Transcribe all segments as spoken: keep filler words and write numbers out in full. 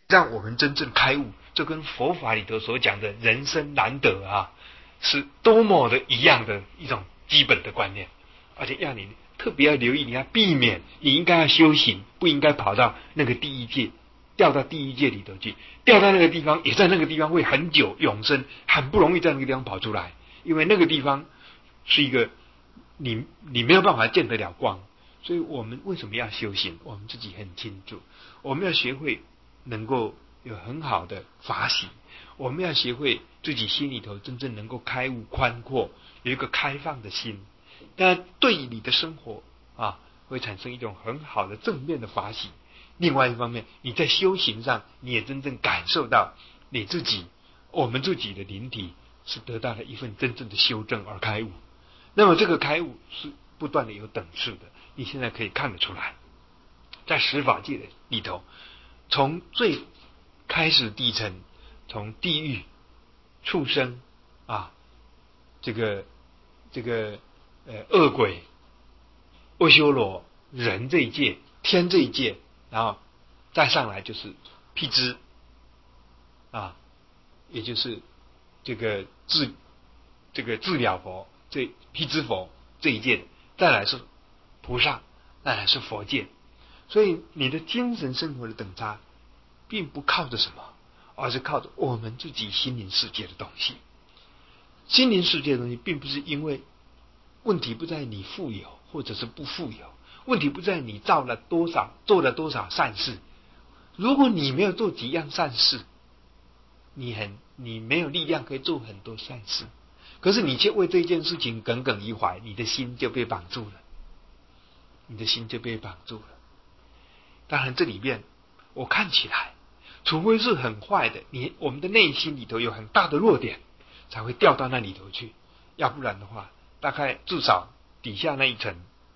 让我们真正开悟，这跟佛法里头所讲的人生难得啊，是多么的一样的一种基本的观念，而且要你特别要留意，你要避免，你应该要修行，不应该跑到那个第一界，掉到第一界里头去，掉到那个地方，也在那个地方会很久永生，很不容易在那个地方跑出来，因为那个地方是一个你你没有办法见得了光。所以我们为什么要修行？我们自己很清楚，我们要学会能够有很好的法喜，我们要学会自己心里头真正能够开悟宽阔，有一个开放的心，但对你的生活啊会产生一种很好的正面的法喜。另外一方面，你在修行上你也真正感受到你自己我们自己的灵体是得到了一份真正的修正而开悟。那么这个开悟是不断的有等次的，你现在可以看得出来，在十法界的里头，从最开始地层，从地狱、畜生啊，这个这个呃恶鬼、阿修罗、人这一界、天这一界，然后再上来就是辟支啊，也就是这个治这个治疗佛，这辟支佛这一界，再来是菩萨，再来是佛界。所以你的精神生活的等差，并不靠着什么，而是靠着我们自己心灵世界的东西。心灵世界的东西，并不是因为问题不在你富有或者是不富有，问题不在你造了多少做了多少善事。如果你没有做几样善事，你很你没有力量可以做很多善事，可是你却为这件事情耿耿于怀，你的心就被绑住了，你的心就被绑住了。当然这里面我看起来，除非是很坏的，你我们的内心里头有很大的弱点，才会掉到那里头去，要不然的话，大概至少底下那一层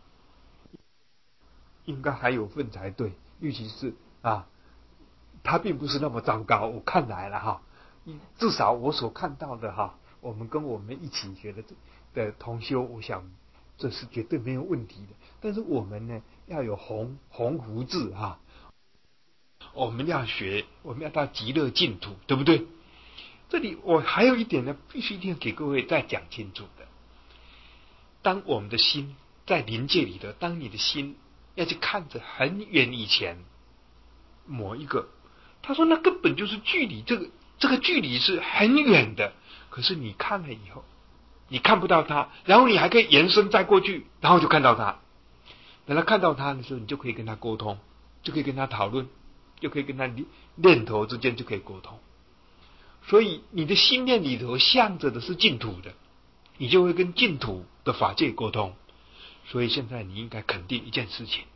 应该还有份才对，尤其是啊，它并不是那么糟糕，我看来了哈，至少我所看到的哈，我们跟我们一起学的的同修，我想这是绝对没有问题的。但是我们呢，要有鸿鸿鹄志哈，我们要学，我们要到极乐净土，对不对？这里我还有一点呢，必须一定要给各位再讲清楚的。当我们的心在临界里头，当你的心要去看着很远以前某一个，他说那根本就是距离，这个这个距离是很远的，可是你看了以后，你看不到他，然后你还可以延伸再过去，然后就看到他。等他看到他的时候，你就可以跟他沟通，就可以跟他讨论，就可以跟他念头之间就可以沟通。所以你的心念里头向着的是净土的，你就会跟净土的法界沟通。所以现在你应该肯定一件事情，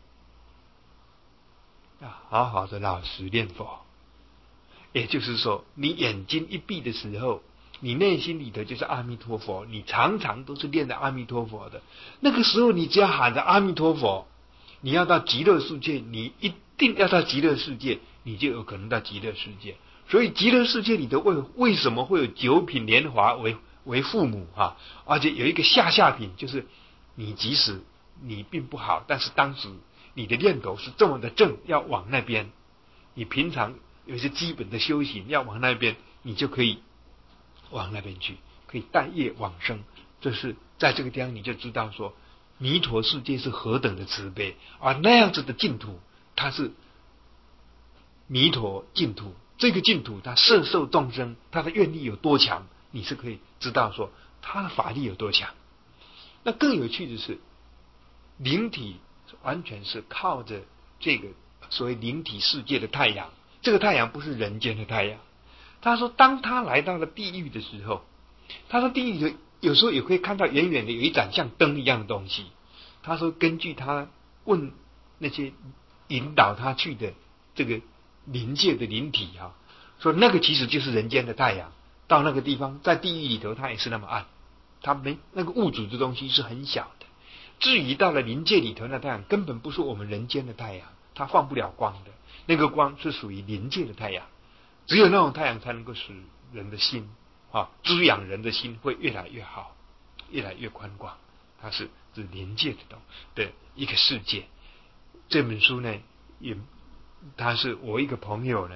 要好好的老实念佛。也就是说，你眼睛一闭的时候，你内心里头就是阿弥陀佛，你常常都是念着阿弥陀佛的。那个时候你只要喊着阿弥陀佛，你要到极乐世界，你一定要到极乐世界，你就有可能到极乐世界。所以极乐世界里头为为什么会有九品莲华为为父母啊？而且有一个下下品，就是你即使你并不好，但是当时你的念头是这么的正，要往那边，你平常有一些基本的修行要往那边，你就可以往那边去，可以带业往生。这是在这个地方你就知道说，弥陀世界是何等的慈悲，而那样子的净土，它是弥陀净土。这个净土它摄受众生，它的愿力有多强，你是可以知道说它的法力有多强。那更有趣的是，灵体完全是靠着这个所谓灵体世界的太阳，这个太阳不是人间的太阳。他说当他来到了地狱的时候，他说地狱有时候也会看到远远的有一盏像灯一样的东西。他说根据他问那些引导他去的这个灵界的灵体啊，说那个其实就是人间的太阳。到那个地方，在地狱里头它也是那么暗，它没那个物质的东西是很小的。至于到了灵界里头，那太阳根本不是我们人间的太阳，它放不了光的，那个光是属于灵界的太阳。只有那种太阳才能够使人的心啊，滋养人的心会越来越好，越来越宽广。它是指灵界的东的一个世界。这本书呢，也他是我一个朋友呢，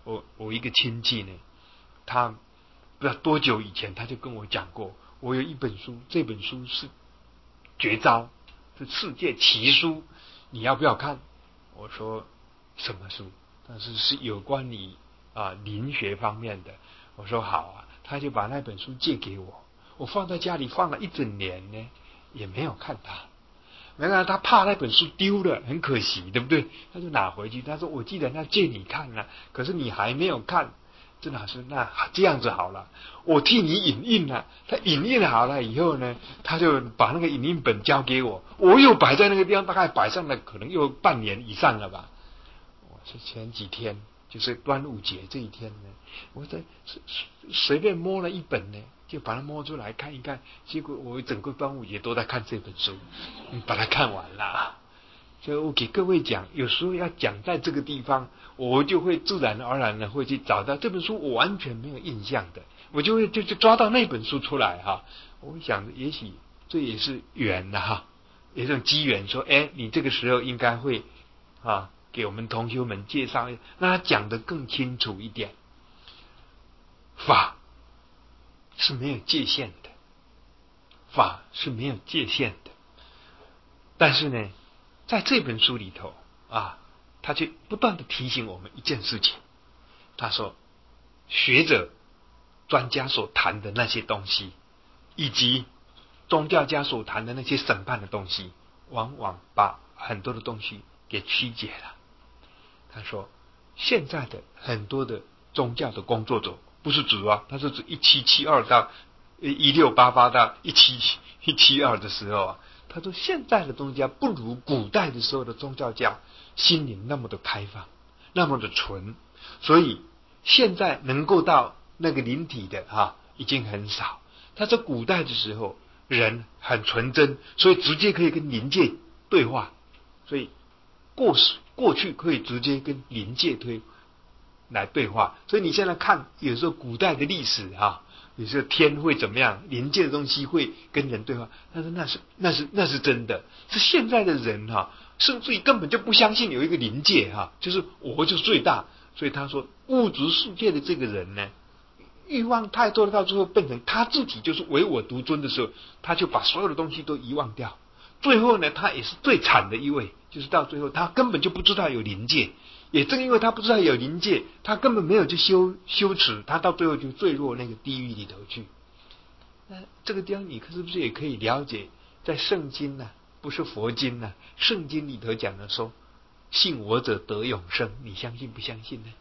我我一个亲戚呢，他不知道多久以前他就跟我讲过，我有一本书，这本书是绝招，是世界奇书，你要不要看？我说什么书？但是是有关你啊灵学方面的。我说好啊，他就把那本书借给我，我放在家里放了一整年呢，也没有看它。原来他怕那本书丢了，很可惜，对不对？他就拿回去，他说我记得那借你看了，可是你还没有看。郑老师，那这样子好了，我替你影印了。他影印好了以后呢，他就把那个影印本交给我，我又摆在那个地方，大概摆上了可能又半年以上了吧。我是前几天，就是端午节这一天呢，我在随便摸了一本呢，就把它摸出来看一看，结果我整个端午节都在看这本书，把它看完了。所以我给各位讲，有时候要讲在这个地方，我就会自然而然的会去找到这本书我完全没有印象的，我就会就就抓到那本书出来哈。我想也许这也是缘的哈，有一种机缘说，哎，你这个时候应该会啊给我们同学们介绍，让他讲得更清楚一点。法是没有界限的，法是没有界限的，但是呢，在这本书里头啊，他就不断的提醒我们一件事情。他说，学者、专家所谈的那些东西，以及宗教家所谈的那些审判的东西，往往把很多的东西给曲解了。他说，现在的很多的宗教的工作者，不是指啊，他是指一七七二到一六八八到一七一七二的时候啊。他说现在的宗教不如古代的时候的宗教家心灵那么的开放，那么的纯，所以现在能够到那个灵体的啊已经很少。他在古代的时候人很纯真，所以直接可以跟灵界对话，所以过过去可以直接跟灵界推来对话。所以你现在看有时候古代的历史啊，有时候天会怎么样，灵界的东西会跟人对话，但是那是那是那是真的。是现在的人哈、啊，甚至于根本就不相信有一个灵界哈、啊，就是我就是最大。所以他说物质世界的这个人呢，欲望太多了，到最后变成他自己就是唯我独尊的时候，他就把所有的东西都遗忘掉。最后呢，他也是最惨的一位，就是到最后他根本就不知道有灵界。也正因为他不知道有灵界，他根本没有去修修持，他到最后就坠落那个地狱里头去。那这个地方你是不是也可以了解，在圣经呢、啊，不是佛经呢、啊，圣经里头讲的说，信我者得永生，你相信不相信呢？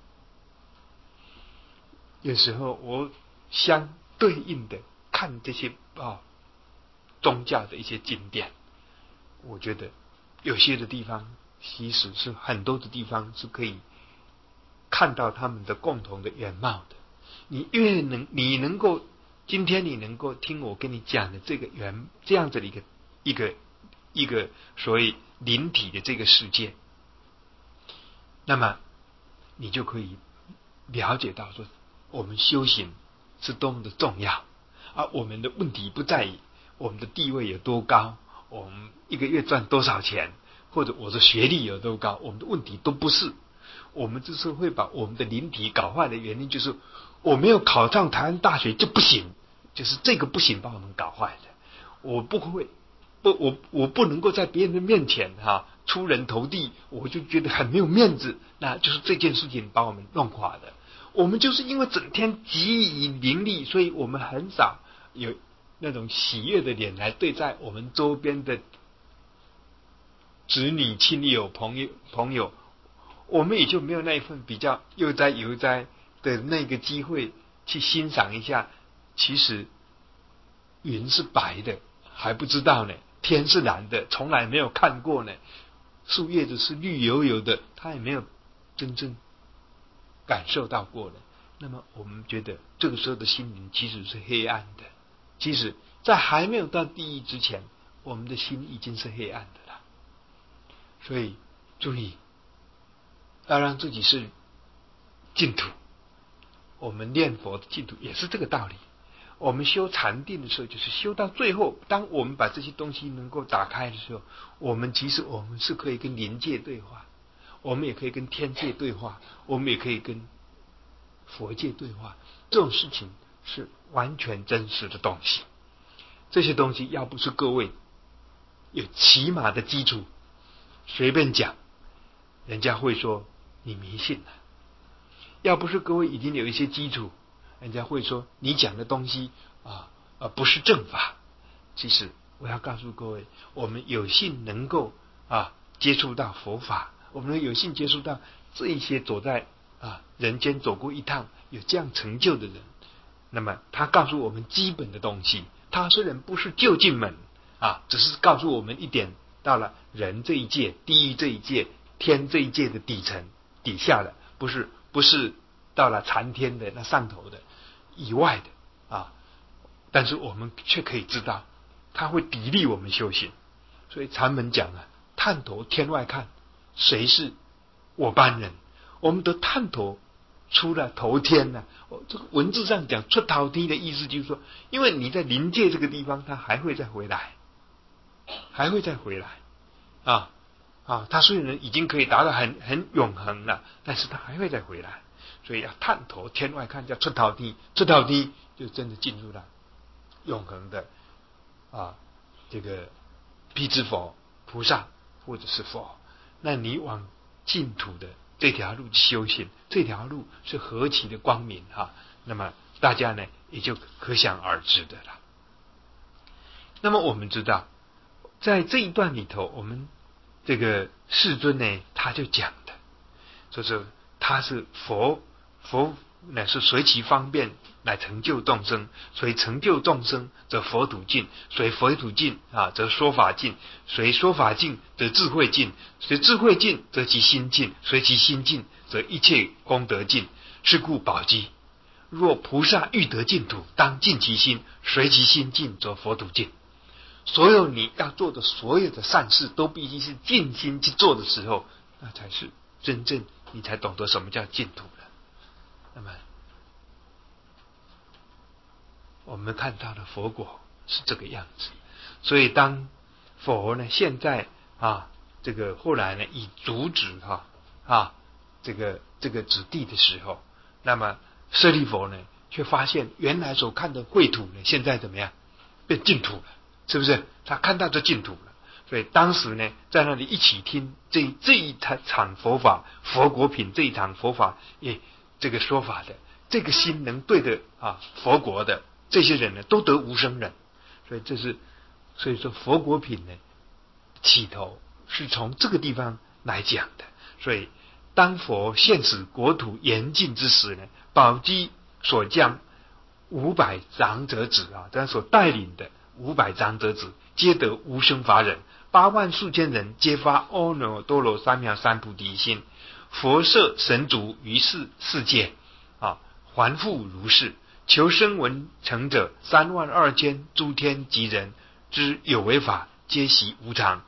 有时候我相对应的看这些啊宗教的一些经典，我觉得有些的地方其实是很多的地方是可以看到他们的共同的原貌的。你越能，你能够今天你能够听我跟你讲的这个原这样子的一个一个一个所谓灵体的这个世界，那么你就可以了解到说，我们修行是多么的重要。而我们的问题不在于我们的地位有多高，我们一个月赚多少钱，或者我的学历有多高，我们的问题都不是。我们之所以会把我们的灵体搞坏的原因，就是我没有考上台湾大学就不行，就是这个不行把我们搞坏的。我不会不我我不能够在别人的面前哈、啊、出人头地，我就觉得很没有面子，那就是这件事情把我们弄垮的。我们就是因为整天急于名利，所以我们很少有那种喜悦的脸来对待我们周边的子女、亲友、朋友、朋友，我们也就没有那一份比较悠哉悠哉的那个机会去欣赏一下，其实云是白的还不知道呢，天是蓝的从来没有看过呢，树叶子是绿油油的，他也没有真正感受到过的。那么我们觉得这个时候的心灵其实是黑暗的，其实在还没有到地狱之前，我们的心已经是黑暗的了。所以注意要让自己是净土，我们念佛的净土也是这个道理。我们修禅定的时候，就是修到最后，当我们把这些东西能够打开的时候，我们其实我们是可以跟灵界对话，我们也可以跟天界对话，我们也可以跟佛界对话，这种事情是完全真实的东西。这些东西要不是各位有起码的基础，随便讲，人家会说你迷信了；要不是各位已经有一些基础，人家会说你讲的东西啊啊不是正法。其实我要告诉各位，我们有幸能够啊接触到佛法，我们有幸接触到这一些走在啊人间走过一趟有这样成就的人，那么他告诉我们基本的东西，他虽然不是究竟门啊，只是告诉我们一点，到了人这一界、地狱这一界、天这一界的底层底下的，不是不是到了禅天的那上头的以外的啊，但是我们却可以知道，他会砥砺我们修行。所以禅门讲啊，探头天外看，谁是我般人？我们得探头出了头天呢、啊。这个文字上讲出头天的意思就是说，因为你在临界这个地方，他还会再回来，还会再回来啊啊！他虽然已经可以达到很很永恒了，但是他还会再回来。所以要探头天外看，叫出头天，出头天就真的进入了永恒的啊这个辟支佛菩萨或者是佛。那你往净土的这条路修行，这条路是何其的光明哈、啊！那么大家呢也就可想而知的了。那么我们知道，在这一段里头，我们这个世尊呢，他就讲的，就是他是佛，佛乃是随其方便来成就众生，随成就众生则佛土尽，随佛土尽啊则说法尽，随说法尽则智慧尽，随智慧尽则其心尽，随其心尽则一切功德尽。是故宝积，若菩萨欲得净土，当尽其心，随其心尽则佛土尽。所有你要做的所有的善事，都必须是尽心去做的时候，那才是真正你才懂得什么叫净土了。那么我们看到的佛果是这个样子。所以当佛呢现在啊这个后来呢以主旨哈 啊, 啊这个这个指地的时候，那么舍利弗呢却发现原来所看的秽土呢现在怎么样变净土了，是不是？他看到这净土了。所以当时呢在那里一起听这这一场佛法佛果品这一场佛法也这个说法的，这个心能对的啊佛国的这些人呢都得无生忍。所以这是所以说佛果品呢起头是从这个地方来讲的。所以当佛现使国土严禁之时呢，宝积所将五百长者子啊，他所带领的五百长者子皆得无生法忍，八万数千人皆发阿耨多罗三藐三菩提心。佛设神足于世世界啊，还复如是。求生闻成者三万二千诸天及人之有为法，皆习无常，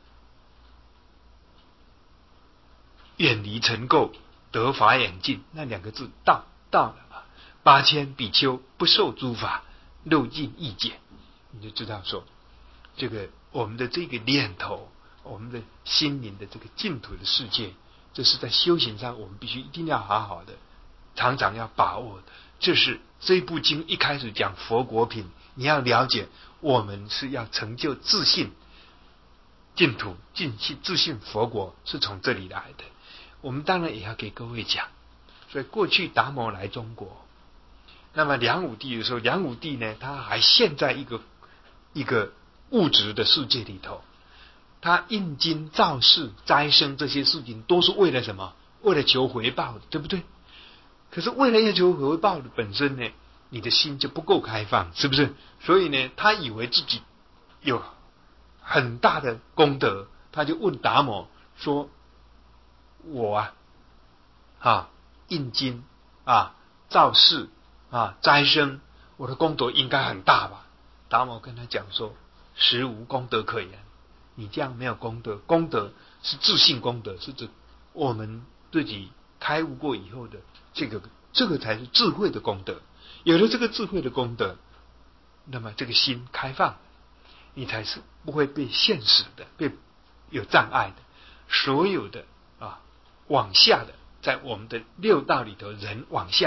远离尘垢，得法眼净。那两个字到到了啊，八千比丘不受诸法，漏尽意解。你就知道说，这个我们的这个念头，我们的心灵的这个净土的世界，这是在修行上我们必须一定要好好的，常常要把握的。这是这部经一开始讲佛果品，你要了解，我们是要成就自信净土、尽信自信佛国，是从这里来的。我们当然也要给各位讲。所以过去达摩来中国，那么梁武帝的时候，梁武帝呢，他还陷在一个一个物质的世界里头，他印经造世斋生这些事情都是为了什么？为了求回报的，对不对？可是为了要求回报的本身呢，你的心就不够开放，是不是？所以呢，他以为自己有很大的功德，他就问达摩说：我啊啊印经啊造世啊斋生，我的功德应该很大吧？达摩跟他讲说：实无功德可言，你这样没有功德。功德是自信功德，是指我们自己开悟过以后的这个，这个才是智慧的功德。有了这个智慧的功德，那么这个心开放，你才是不会被现实的、被有障碍的。所有的啊往下的，在我们的六道里头，人往下的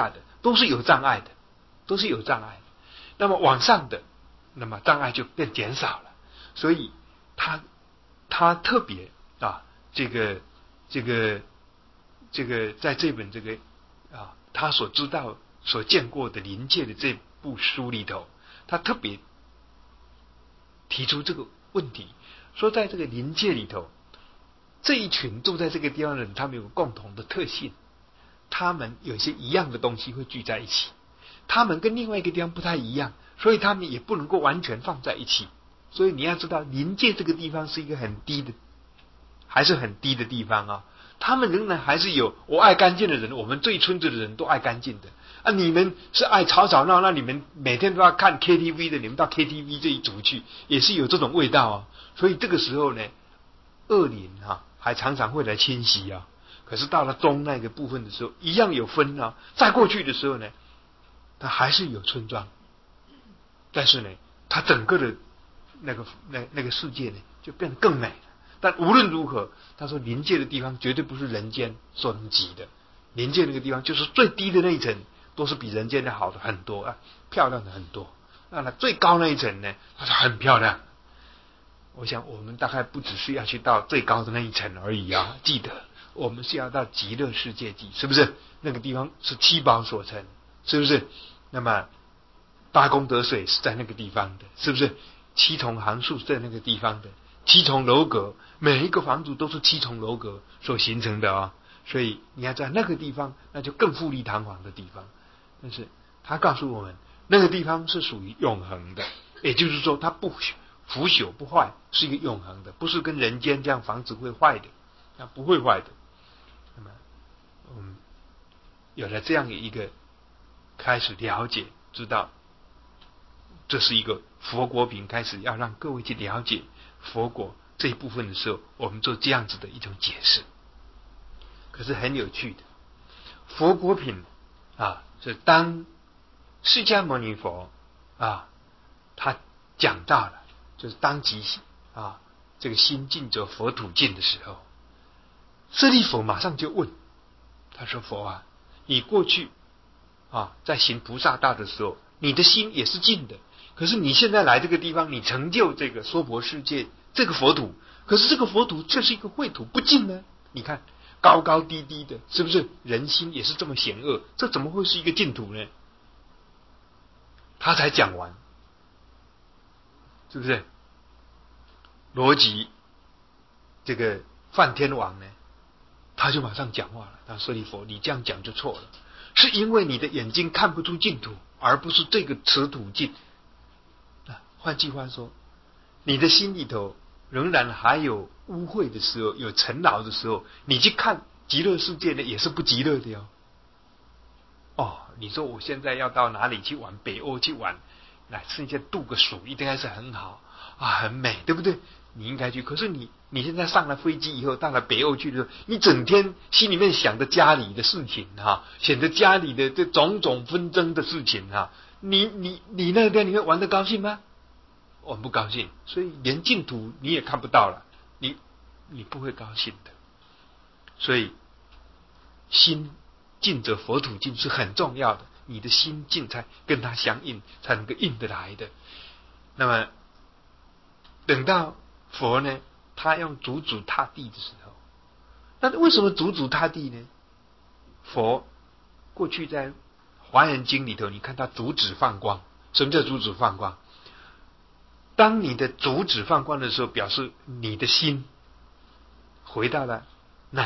都是有障碍的，都是有障碍的。那么往上的，那么障碍就变减少了。所以他他特别啊，这个这个这个在这本这个啊他所知道所见过的临界的这部书里头，他特别提出这个问题，说在这个临界里头，这一群住在这个地方的人，他们有个共同的特性，他们有些一样的东西会聚在一起，他们跟另外一个地方不太一样，所以他们也不能够完全放在一起。所以你要知道，临界这个地方是一个很低的，还是很低的地方啊。他们仍然还是有我爱干净的人，我们这一村子的人都爱干净的啊。你们是爱吵吵闹闹，你们每天都要看 K T V 的，你们到 K T V 这一组去，也是有这种味道啊。所以这个时候呢，恶灵啊，还常常会来侵袭啊。可是到了中那个部分的时候，一样有分啊。再过去的时候呢，它还是有村庄，但是呢，它整个的那个那那个世界呢，就变得更美了。但无论如何，他说临界的地方绝对不是人间所能及的，临界那个地方就是最低的那一层，都是比人间的好的很多啊，漂亮的很多。那那最高那一层呢，它是很漂亮。我想我们大概不只是要去到最高的那一层而已啊，记得我们是要到极乐世界去，是不是？那个地方是七宝所成，是不是？那么八功德水是在那个地方的，是不是？七重行树是在那个地方的，七重楼阁，每一个房子都是七重楼阁所形成的啊、哦。所以你要在那个地方，那就更富丽堂皇的地方。但是他告诉我们，那个地方是属于永恒的，也就是说，它不腐朽不坏，是一个永恒的，不是跟人间这样房子会坏的，啊，不会坏的。那么，嗯，有了这样一个开始了解，知道这是一个佛国品，开始要让各位去了解佛国这一部分的时候，我们做这样子的一种解释。可是很有趣的，佛国品啊，是当释迦牟尼佛啊，他讲到了，就是当即啊这个心尽则佛土尽的时候，舍利弗马上就问，他说：“佛啊，你过去啊在行菩萨道的时候，你的心也是尽的。可是你现在来这个地方，你成就这个娑婆世界这个佛土，可是这个佛土却是一个秽土，不净呢？你看高高低低的，是不是？人心也是这么险恶，这怎么会是一个净土呢？”他才讲完，是不是？逻辑这个梵天王呢，他就马上讲话了。他说：“舍利弗，你这样讲就错了，是因为你的眼睛看不出净土，而不是这个此土净。换句话说，你的心里头仍然还有污秽的时候，有尘劳的时候，你去看极乐世界呢，也是不极乐的哟。哦，你说我现在要到哪里去玩？北欧去玩，来剩下度个暑，应该是很好啊，很美，对不对？你应该去。可是你你现在上了飞机以后，到了北欧去的时候，你整天心里面想着家里的事情哈、啊，想着家里的这种种纷争的事情哈、啊，你你你那边你会玩得高兴吗？我不高兴，所以连净土你也看不到了，你你不会高兴的。所以心净则佛土净是很重要的，你的心净才跟它相应，才能够应得来的。那么等到佛呢，他用足足踏地的时候，那为什么足足踏地呢？佛过去在《华严经》里头，你看他足趾放光。什么叫足趾放光？当你的足趾放光的时候，表示你的心回到了那里。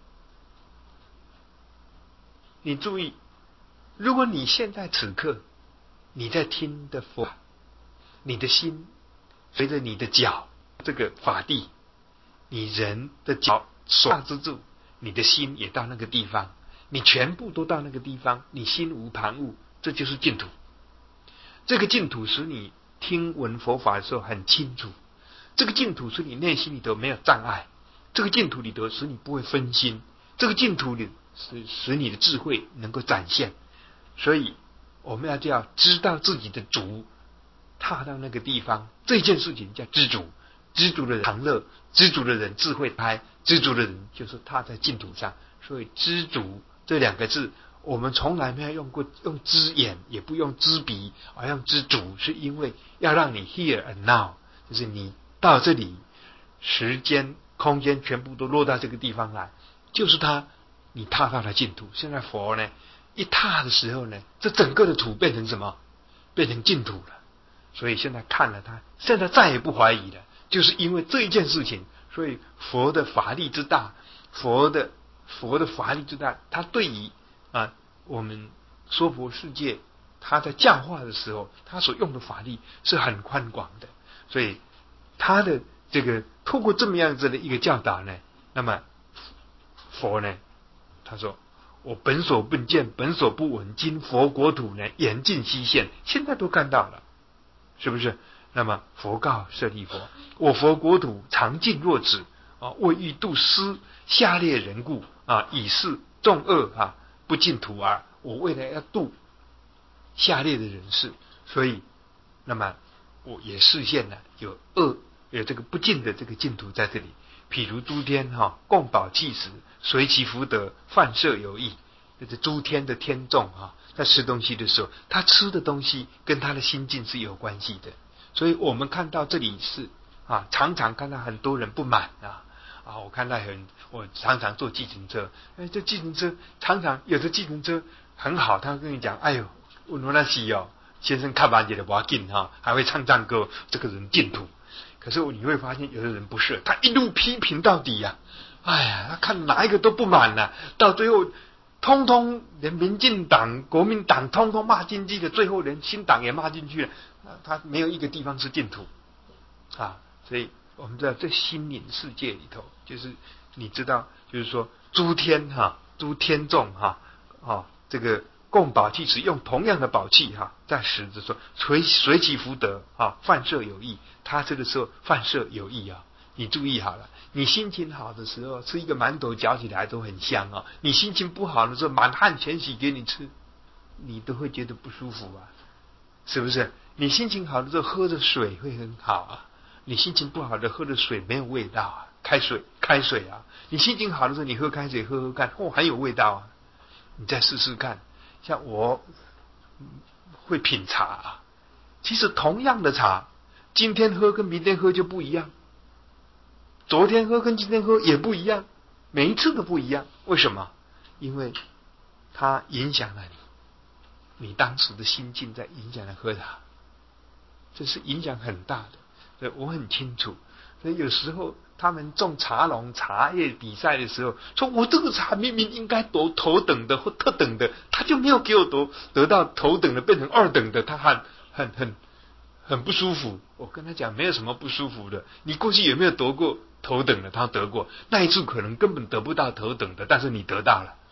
你注意，如果你现在此刻你在听的佛，你的心随着你的脚这个法地，你人的脚所之处，你的心也到那个地方，你全部都到那个地方，你心无旁骛，这就是净土。这个净土使你听闻佛法的时候很清楚，这个净土使你内心里头没有障碍，这个净土里头使你不会分心，这个净土里使使你的智慧能够展现。所以我们要就要知道自己的足踏到那个地方，这件事情叫知足。知足的人常乐，知足的人智慧开，知足的人就是踏在净土上。所以知足这两个字， 我们从来没有用过用知眼，也不用知鼻，而用知足，是因为要让你 here and now， 就是你到这里，时间、空间全部都落到这个地方来，就是它，你踏到了净土。现在佛呢，一踏的时候呢，这整个的土变成什么？变成净土了。所以现在看了它，现在再也不怀疑了，就是因为这一件事情，所以佛的法力之大，佛的佛的法力之大，它对于啊，我们娑婆世界，他在教化的时候，他所用的法力是很宽广的，所以他的这个透过这么样子的一个教导呢，那么佛呢，他说：“我本所不见，本所不闻，今佛国土呢，严尽悉现。”现在都看到了，是不是？那么佛告舍利弗：“我佛国土常尽若此啊，为欲度施下列人故啊，以示众恶啊。”不尽土耳，我未来要度下列的人士，所以那么我也示现了有恶有这个不尽的这个净土在这里。譬如诸天哈、哦，供饱弃食，随其福德，饭舍有益。这是诸天的天众哈、哦，在吃东西的时候，他吃的东西跟他的心境是有关系的。所以我们看到这里是啊，常常看到很多人不满啊。啊，我看到很，我常常坐计程车，哎，这计程车常常有的计程车很好，他会跟你讲，哎呦，我那西哦，先生看完也的不要紧哈，还会唱唱歌，这个人净土。可是你会发现，有的人不是，他一路批评到底呀、啊，哎呀，他看哪一个都不满了、啊，到最后，通通连民进党、国民党通通骂进去的，最后连新党也骂进去了，他没有一个地方是净土啊，所以。我们知道，在心灵世界里头，就是你知道，就是说，诸天哈，诸天众哈，啊，这个供宝器时用同样的宝器哈，在食的时候，随随其福德啊，饭舍有益。他这个时候饭舍有益啊，你注意好了，你心情好的时候，吃一个馒头嚼起来都很香啊；你心情不好的时候，满汉全席给你吃，你都会觉得不舒服啊，是不是？你心情好的时候，喝的水会很好啊。你心情不好的喝的水没有味道啊，开水开水啊。你心情好的时候，你喝开水喝喝看，哦，很有味道啊。你再试试看，像我会品茶啊，其实同样的茶，今天喝跟明天喝就不一样，昨天喝跟今天喝也不一样，每一次都不一样。为什么？因为它影响了你，你当时的心境在影响了喝茶，这是影响很大的。对，我很清楚，所以有时候他们种茶农茶叶比赛的时候，说我这个茶明明应该得头等的或特等的，他就没有给我得得到头等的，变成二等的，他很很很很不舒服。我跟他讲，没有什么不舒服的，你过去有没有得过头等的？他得过，那一次可能根本得不到头等的，但是你得到了。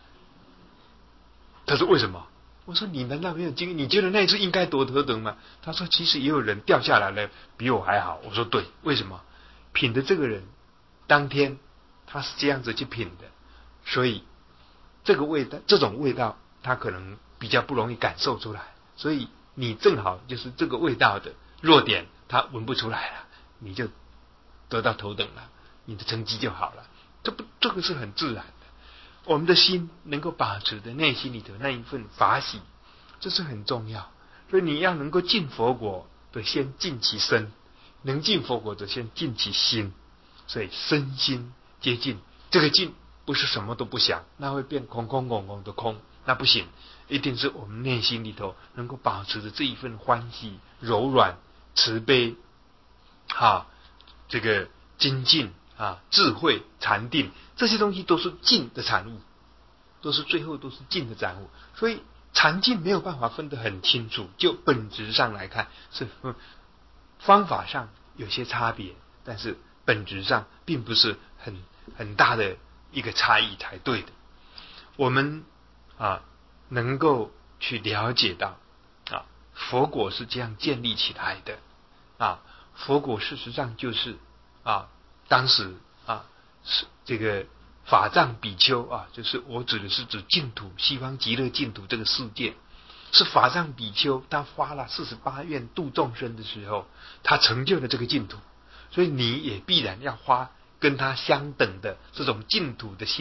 他说为什么？我说你难道没有经历？你觉得那一次应该夺头等吗？他说其实也有人掉下来了，比我还好。我说对，为什么？品的这个人当天他是这样子去品的，所以这个味道，这种味道他可能比较不容易感受出来，所以你正好就是这个味道的弱点，他闻不出来了，你就得到头等了，你的成绩就好了。这不，这个是很自然的。我们的心能够保持的内心里头那一份法喜，这是很重要。所以你要能够进佛国的，先进其身；能进佛国的，先进其心。所以身心皆进，这个进不是什么都不想，那会变空空空空的空，那不行。一定是我们内心里头能够保持着这一份欢喜、柔软、慈悲，啊，这个精进啊，智慧、禅定，这些东西都是静的产物，都是最后都是静的产物。所以禅静没有办法分得很清楚，就本质上来看，是方法上有些差别，但是本质上并不是很很大的一个差异才对的。我们啊能够去了解到啊，佛果是这样建立起来的啊，佛果事实上就是啊，当时啊是这个法藏比丘啊，就是我指的是指净土，西方极乐净土这个世界，是法藏比丘他发了四十八愿度众生的时候，他成就了这个净土，所以你也必然要花跟他相等的这种净土的心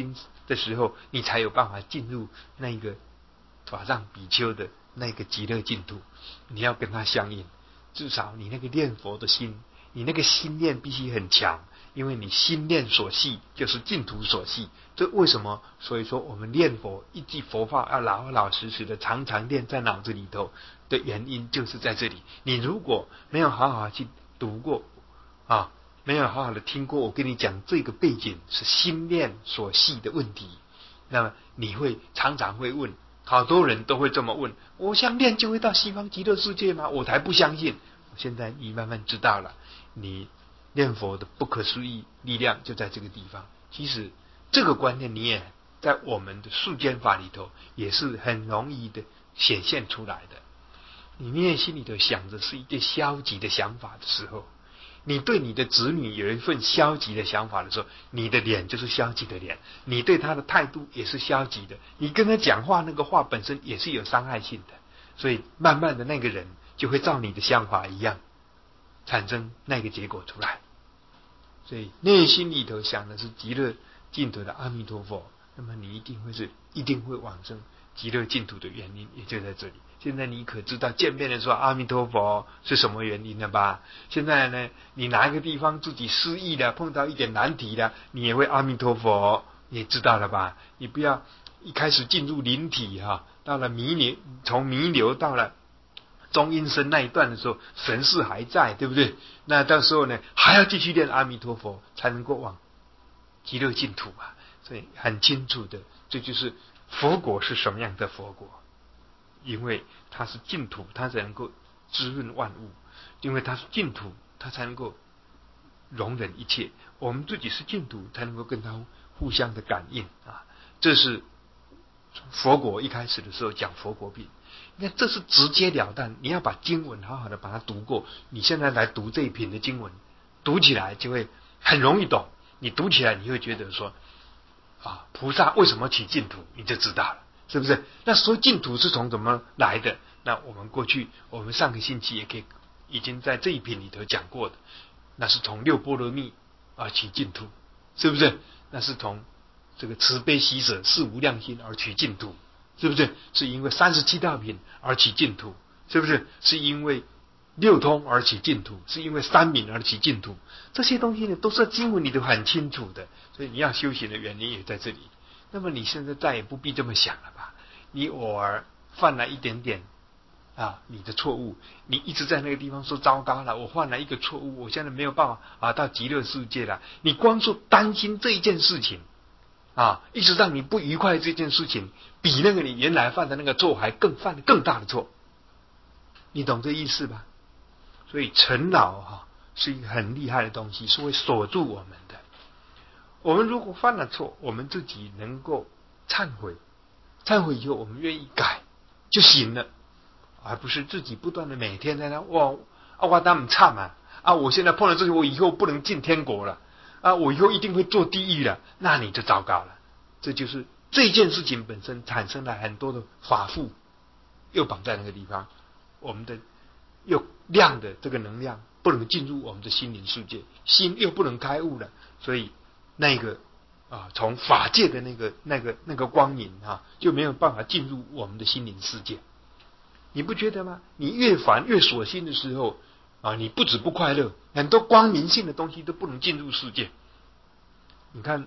的时候，你才有办法进入那个法藏比丘的那个极乐净土。你要跟他相应，至少你那个念佛的心，你那个心念必须很强，因为你心念所系就是净土所系。这为什么？所以说我们念佛一句佛法要老老实实的常常念在脑子里头的原因就是在这里。你如果没有好好去读过啊，没有好好的听过我跟你讲这个背景是心念所系的问题，那么你会常常会问，好多人都会这么问，我想念就会到西方极乐世界吗？我才不相信。现在你慢慢知道了，你念佛的不可思议力量就在这个地方。其实这个观念你也在我们的世间法里头也是很容易的显现出来的。你内心里头想着是一个消极的想法的时候，你对你的子女有一份消极的想法的时候，你的脸就是消极的脸，你对他的态度也是消极的，你跟他讲话那个话本身也是有伤害性的，所以慢慢的那个人就会照你的想法一样产生那个结果出来。所以内心里头想的是极乐净土的阿弥陀佛，那么你一定会是一定会往生极乐净土的原因也就在这里。现在你可知道见面的时候阿弥陀佛是什么原因了吧？现在呢，你哪一个地方自己失意了，碰到一点难题了，你也会阿弥陀佛，你也知道了吧？你不要一开始进入灵体哈，到了弥流，从弥流到了中阴身那一段的时候，神识还在，对不对？那到时候呢，还要继续念阿弥陀佛，才能够往极乐净土啊。所以很清楚的，这就是佛果是什么样的佛果。因为它是净土，它才能够滋润万物；因为它是净土，它才能够容忍一切。我们自己是净土，才能够跟它互相的感应啊。这是佛果一开始的时候讲佛果品，那这是直截了当，你要把经文好好的把它读过。你现在来读这一品的经文，读起来就会很容易懂。你读起来你会觉得说啊，菩萨为什么起净土，你就知道了，是不是？那所以净土是从怎么来的？那我们过去我们上个星期也可以已经在这一品里头讲过的，那是从六波罗蜜而起净土，是不是？那是从这个慈悲喜舍四无量心而起净土，是不是？是因为三十七道品而起净土，是不是？是因为六通而起净土，是因为三明而起净土。这些东西呢，都是在经文里头很清楚的，所以你要修行的原因也在这里。那么你现在再也不必这么想了吧？你偶尔犯了一点点啊，你的错误，你一直在那个地方说糟糕了，我犯了一个错误，我现在没有办法啊到极乐世界了。你光说担心这一件事情啊，一直让你不愉快这件事情，比那个你原来犯的那个错还更犯的更大的错，你懂这意思吧？所以尘劳哈是一个很厉害的东西，是会锁住我们的。我们如果犯了错，我们自己能够忏悔，忏悔以后我们愿意改就行了，而不是自己不断的每天在那哇啊我当然差嘛啊，我现在碰了这些，我以后不能进天国了啊，我以后一定会做地狱了，那你就糟糕了。这就是这件事情本身产生了很多的法缚，又绑在那个地方，我们的又亮的这个能量不能进入我们的心灵世界，心又不能开悟了，所以那个啊，从法界的那个那个那个光明啊，就没有办法进入我们的心灵世界。你不觉得吗？你越烦越锁心的时候啊，你不止不快乐，很多光明性的东西都不能进入世界。你看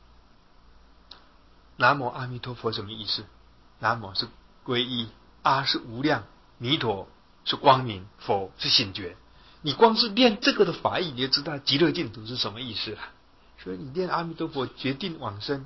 南无阿弥陀佛什么意思？南无是皈依，阿是无量，弥陀是光明，佛是醒觉。你光是念这个的法义，你就知道极乐净土是什么意思了。所以你念阿弥陀佛决定往生，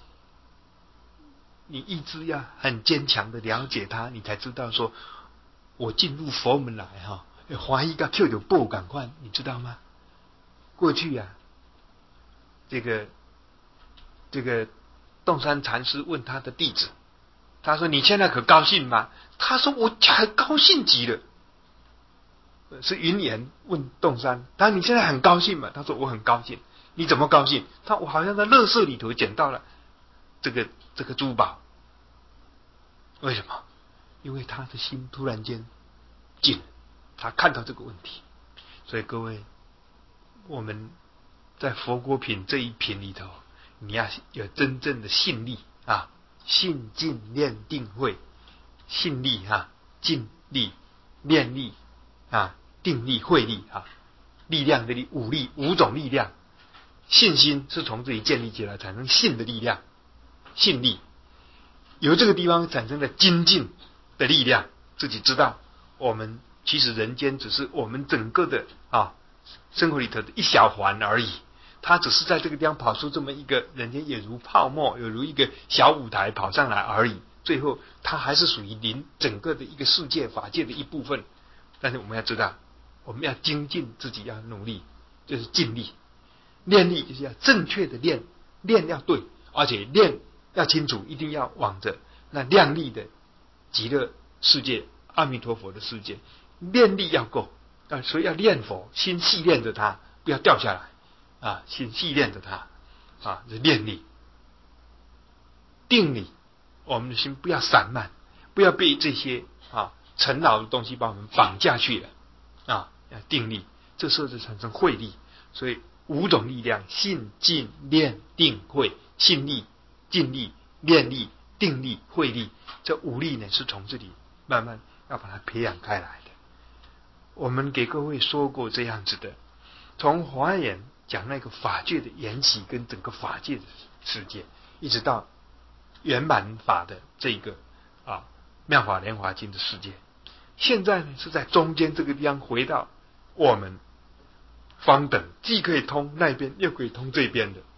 你意志要很坚强的了解它，你才知道说我进入佛门来哈，华裔个 Q 有不赶快，你知道吗？过去啊，这个这个洞山禅师问他的弟子，他说你现在可高兴吗？他说我很高兴极了。是云岩问洞山，他说你现在很高兴吗？他说我很高兴。你怎么高兴？他我好像在垃圾里头捡到了这个这个珠宝。为什么？因为他的心突然间静，他看到这个问题。所以各位，我们在佛果品这一品里头， 你要有真正的信力啊，信尽念定慧，信力啊，尽力、念力啊、定力、慧力啊，力量的力，五力五种力量。信心是从这里建立起来，产生信的力量，信力由这个地方产生了精进的力量。自己知道，我们其实人间只是我们整个的啊生活里头的一小环而已。它只是在这个地方跑出这么一个人间，也如泡沫，有如一个小舞台跑上来而已。最后，它还是属于灵整个的一个世界法界的一部分。但是我们要知道，我们要精进自己，要努力，就是尽力。练力就是要正确的练，练要对，而且练要清楚，一定要往着那亮丽的极乐世界、阿弥陀佛的世界，练力要够啊，所以要练佛，心细练着它，不要掉下来啊，心细练着它啊，是练力。定力，我们的心不要散漫，不要被这些啊尘劳的东西把我们绑架去了啊，要定力，这时候就产生慧力。所以五种力量：信、尽、念、定、慧。信力、尽力、念力、定力、慧力，这五力呢是从这里慢慢要把它培养开来的。我们给各位说过这样子的，从华严讲那个法界的缘起跟整个法界的世界，一直到圆满法的这个啊妙法莲华经的世界。现在呢是在中间这个地方回到我们方等，既可以通那边又可以通这边的，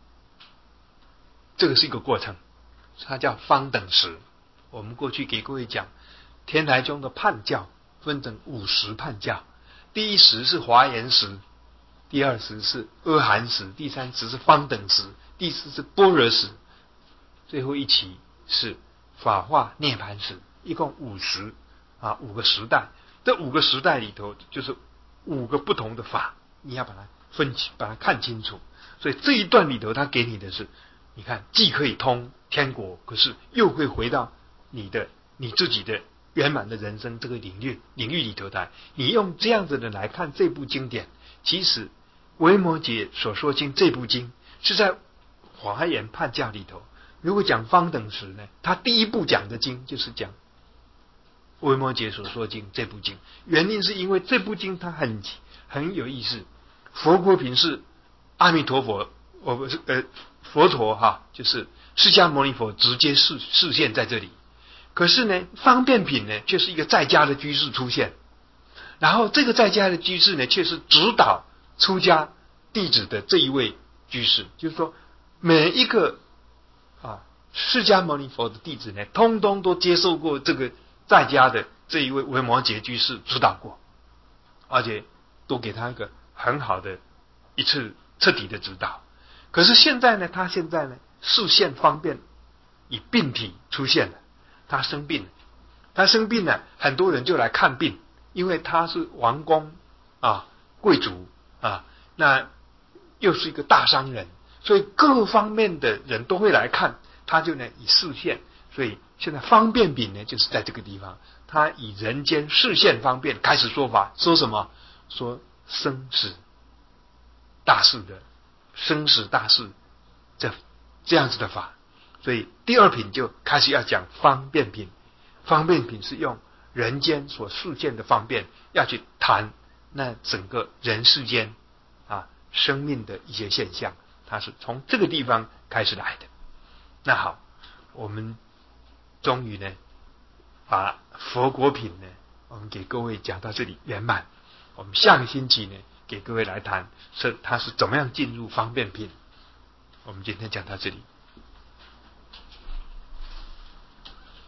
这个是一个过程，它叫方等时。我们过去给各位讲，天台宗的判教分成五十判教，第一时是华严时，第二时是阿含时，第三时是方等时，第四是般若时，最后一期是法化涅槃时，一共五十啊，五个时代。这五个时代里头，就是五个不同的法，你要把它分清，把它看清楚。所以这一段里头，它给你的是，你看，既可以通天国，可是又会回到你的你自己的圆满的人生这个领域领域里头来。你用这样子的来看这部经典，其实维摩诘所说经这部经是在华严判教里头。如果讲方等时呢，他第一部讲的经就是讲维摩诘所说经这部经。原因是因为这部经它很很有意思。佛国品是阿弥陀佛，我不是呃佛陀哈，就是释迦牟尼佛直接示示现在这里。可是呢，方便品呢，却是一个在家的居士出现。然后这个在家的居士呢，却是指导出家弟子的这一位居士，就是说每一个啊释迦牟尼佛的弟子呢，通通都接受过这个在家的这一位维摩诘居士指导过，而且都给他一个很好的一次彻底的指导。可是现在呢，他现在呢视线方便以病体出现了，他生病了，他生病了，很多人就来看病，因为他是王公啊贵族啊，那又是一个大商人，所以各方面的人都会来看，他就呢以视线。所以现在方便品呢，就是在这个地方，他以人间视线方便开始说法，说什么？说生死大事的生死大事，这这样子的法。所以第二品就开始要讲方便品。方便品是用人间所视见的方便，要去谈那整个人世间啊生命的一些现象，它是从这个地方开始来的。那好，我们终于呢把佛国品呢，我们给各位讲到这里圆满。我们下个星期呢，给各位来谈是它是怎么样进入方便品。我们今天讲到这里。